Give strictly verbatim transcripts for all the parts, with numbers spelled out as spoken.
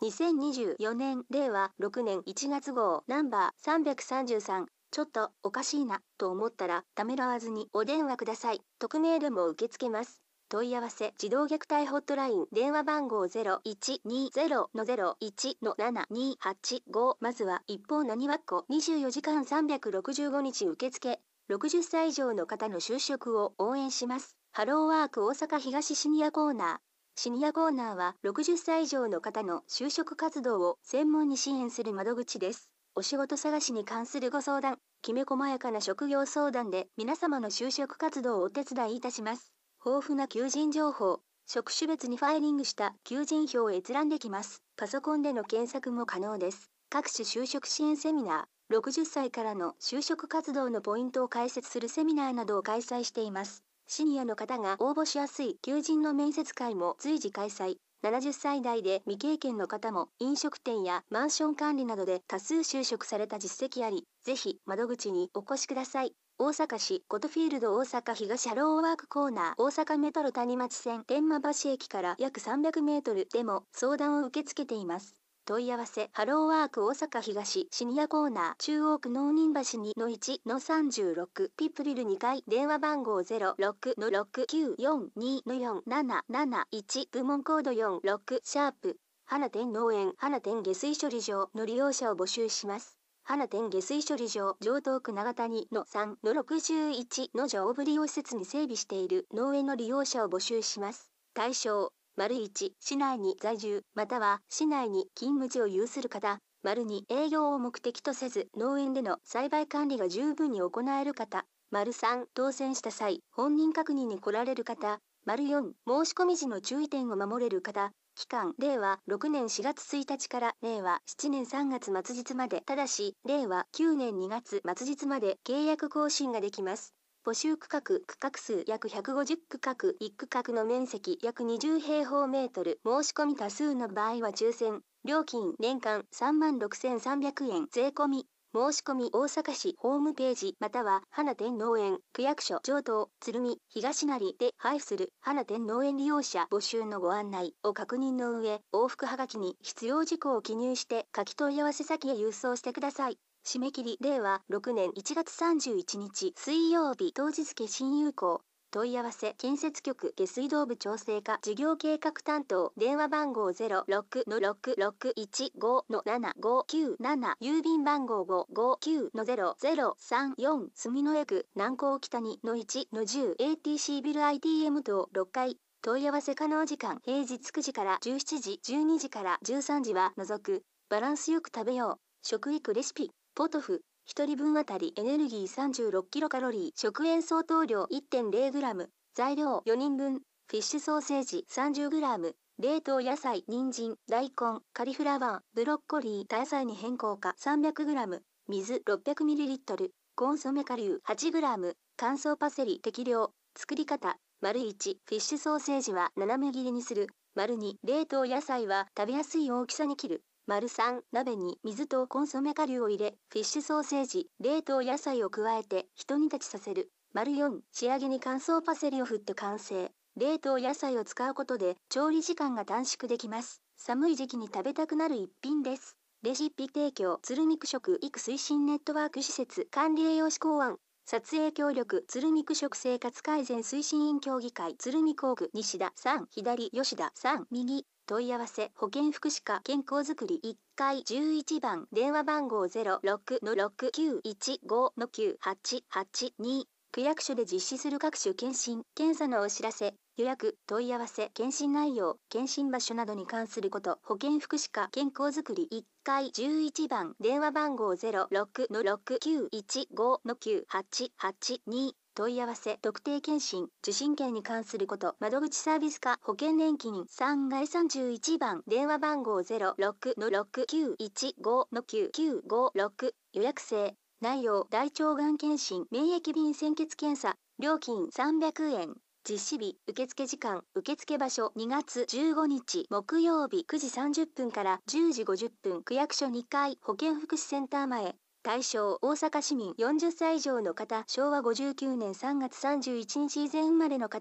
にせんにじゅうよねんれいわろくねんいちがつごうナンバーさんびゃくさんじゅうさん。ちょっとおかしいなと思ったらためらわずにお電話ください。匿名でも受け付けます。問い合わせ児童虐待ホットライン電話番号 ゼロいちにゼロのゼロいちのななにはちご。まずは一方なにわっこにじゅうよじかんさんびゃくろくじゅうごにち受付。ろくじゅっさい以上の方の就職を応援します。ハローワーク大阪東シニアコーナー。シニアコーナーはろくじゅっさい以上の方の就職活動を専門に支援する窓口です。お仕事探しに関するご相談、きめ細やかな職業相談で皆様の就職活動をお手伝いいたします。豊富な求人情報、職種別にファイリングした求人票を閲覧できます。パソコンでの検索も可能です。各種就職支援セミナー、ろくじゅっさいからの就職活動のポイントを解説するセミナーなどを開催しています。シニアの方が応募しやすい求人の面接会も随時開催。ななじゅっさい代で未経験の方も飲食店やマンション管理などで多数就職された実績あり、ぜひ窓口にお越しください。大阪市コトフィールド大阪東ハローワークコーナー大阪メトロ谷町線天満橋駅から約さんびゃくメートルでも相談を受け付けています。問い合わせハローワーク大阪東シニアコーナー中央区農人橋 にのいちのさんじゅうろく ピップビルにかい電話番号 ゼロろくのろくきゅうよんにのよんなななないち部門コードよんろくシャープ花店農園花店下水処理場の利用者を募集します。花店下水処理場城東区長谷のさんのろくじゅういちの上部利用施設に整備している農園の利用者を募集します。対象丸いち市内に在住または市内に勤務地を有する方。丸に営業を目的とせず農園での栽培管理が十分に行える方。丸さん当選した際本人確認に来られる方。丸よん申し込み時の注意点を守れる方。期間れいわろくねんしがつついたちかられいわしちねんさんがつ末日まで、ただしれいわきゅうねんにがつ末日まで契約更新ができます。募集区画区画数約ひゃくごじゅう区画いち区画の面積約にじゅうへいほうメートル。申し込み多数の場合は抽選。料金年間さんまんろくせんさんびゃくえん税込み。申し込み大阪市ホームページまたは花店農園区役所城東鶴見東成で配布する花店農園利用者募集のご案内を確認の上、往復はがきに必要事項を記入して書き問い合わせ先へ郵送してください。締め切りれいわろくねんいちがつさんじゅういちにち水曜日当日付新有効。問い合わせ建設局下水道部調整課事業計画担当電話番号 ゼロろくのろくろくいちごのななごきゅうなな郵便番号ごごきゅうのゼロゼロさんよん住之江区南港北にのいちのじゅう エーティーシー ビル アイティーエム 棟ろっかい。問い合わせ可能時間平日くじからじゅうしちじじゅうにじからじゅうさんじは除く。バランスよく食べよう食育レシピポトフひとりぶんあたりエネルギー さんじゅうろくキロカロリー食塩相当量 いってんれいグラム。材料よにんぶん。フィッシュソーセージ さんじゅうグラム。冷凍野菜人参大根カリフラワーブロッコリー多野菜に変更か さんびゃくグラム。水 ろっぴゃくミリリットル。コンソメ顆粒 はちグラム。乾燥パセリ適量。作り方丸いちフィッシュソーセージは斜め切りにする。丸に冷凍野菜は食べやすい大きさに切る。丸さん鍋に水とコンソメ顆粒を入れフィッシュソーセージ冷凍野菜を加えて一煮立ちさせる。丸よん仕上げに乾燥パセリを振って完成。冷凍野菜を使うことで調理時間が短縮できます。寒い時期に食べたくなる一品です。レシピ提供鶴見区食育推進ネットワーク施設管理栄養士考案。撮影協力鶴見区食生活改善推進員協議会鶴見工区西田さん左吉田さん右。問い合わせ保健福祉課健康づくりいっかいじゅういちばん電話番号 ゼロろくのろくきゅういちごのきゅうはちはちに。区役所で実施する各種検診検査のお知らせ予約問い合わせ検診内容検診場所などに関すること保健福祉課健康づくりいっかいじゅういちばん電話番号 ゼロろくのろくきゅういちごのきゅうはちはちに。問い合わせ特定健診受診券に関すること窓口サービス課保険年金さんがいさんじゅういちばん電話番号 ゼロろくのろくきゅういちごのきゅうきゅうごろく。予約制内容大腸がん検診免疫瓶鮮血検査料金さんびゃくえん。実施日受付時間受付場所にがつじゅうごにち木曜日くじさんじゅっぷんからじゅうじごじゅっぷん区役所にかい保健福祉センター前。対象大阪市民よんじゅっさい以上の方昭和ごじゅうきゅうねんさんがつさんじゅういちにち以前生まれの方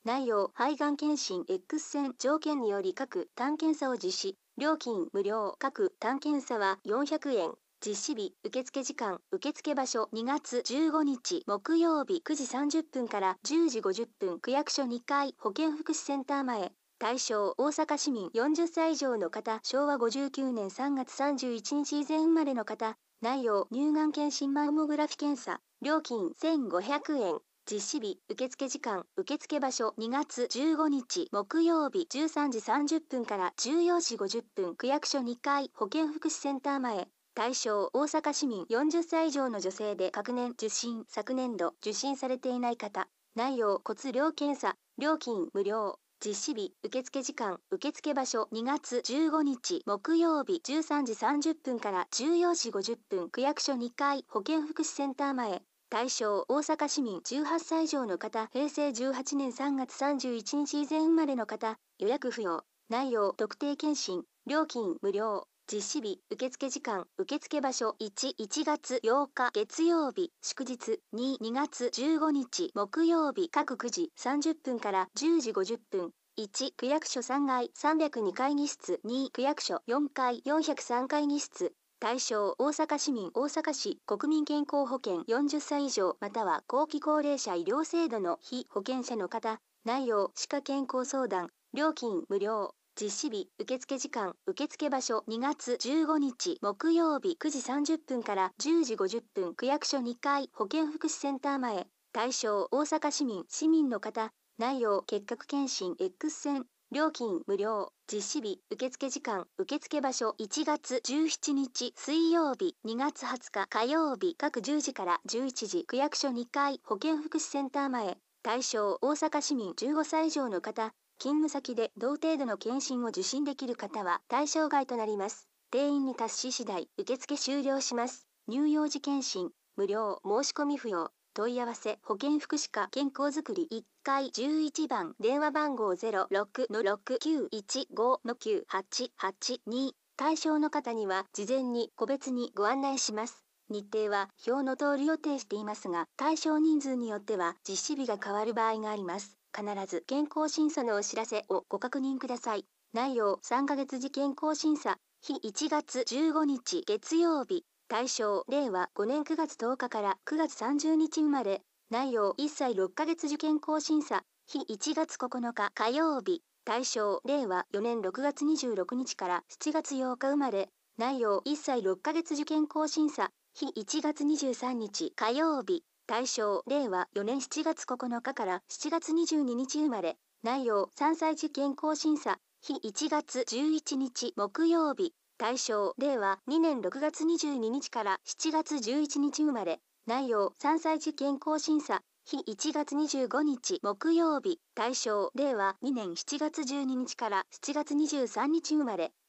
内容、肺がん検診 X 線条件により各単検査を実施。料金無料。各単検査はよんひゃくえん。実施日、受付時間、受付場所にがつじゅうごにち木曜日くじさんじゅっぷんからじゅうじごじゅっぷん区役所にかい保健福祉センター前。対象、大阪市民よんじゅっさい以上の方、しょうわごじゅうきゅうねんさんがつさんじゅういちにち以前生まれの方。内容、乳がん検診マンモグラフィ検査。料金せんごひゃくえん。実施日、受付時間、受付場所にがつじゅうごにち木曜日じゅうさんじさんじゅっぷんからじゅうよじごじゅっぷん区役所にかい保健福祉センター前。対象、大阪市民よんじゅっさい以上の女性で隔年受診、昨年度受診されていない方。内容、骨量検査。料金無料。実施日、受付時間、受付場所にがつじゅうごにち木曜日じゅうさんじさんじゅっぷんからじゅうよじごじゅっぷん区役所にかい保健福祉センター前。対象、大阪市民じゅうはっさい以上の方、へいせいじゅうはちねんさんがつさんじゅういちにち以前生まれの方。予約不要。内容、特定健診。料金無料。実施日、受付時間、受付場所いち、いちがつようか月曜日、祝日に、にがつじゅうごにち木曜日各くじさんじゅっぷんからじゅうじごじゅっぷん。いち、区役所さんがいさんびゃくに会議室。に、区役所よんかいよんひゃくさん会議室。対象、大阪市民大阪市国民健康保険よんじゅっさい以上または後期高齢者医療制度の被保険者の方。内容、歯科健康相談。料金無料。実施日、受付時間、受付場所にがつじゅうごにち木曜日くじさんじゅっぷんからじゅうじごじゅっぷん区役所にかい保健福祉センター前。対象、大阪市民市民の方。内容、結核検診 X 線。料金無料。実施日、受付時間、受付場所いちがつじゅうしちにち水曜日にがつはつか火曜日各じゅうじからじゅういちじ区役所にかい保健福祉センター前。対象、大阪市民じゅうごさい以上の方。勤務先で同程度の検診を受診できる方は対象外となります。定員に達し次第受付終了します。乳幼児検診無料。申し込み不要。問い合わせ保健福祉課健康づくりいっかいじゅういちばん電話番号 ゼロろくのろくきゅういちごのきゅうはちはちに。対象の方には事前に個別にご案内します。日程は表の通り予定していますが、対象人数によっては実施日が変わる場合があります。必ず健康審査のお知らせをご確認ください。内容、さんかげつ次健康審査。日いちがつじゅうごにち月曜日。対象、れいわごねんくがつとおかからくがつさんじゅうにち生まれ。内容、いっさいろっかげつ次健康審査。日いちがつここのか火曜日。対象、れいわよねんろくがつにじゅうろくにちからしちがつようか生まれ。内容、いっさいろっかげつ次健康審査。日いちがつにじゅうさんにち火曜日。対象、れいわよねんしちがつここのかからしちがつにじゅうににち生まれ。内容、さんさい次健康審査。日いちがつじゅういちにち木曜日。対象、れいわにねんろくがつにじゅうににちからしちがつじゅういちにち生まれ。内容、さんさい次健康審査。日いちがつにじゅうごにち木曜日。対象、れいわにねんしちがつじゅうににちからしちがつにじゅうさんにち生まれ。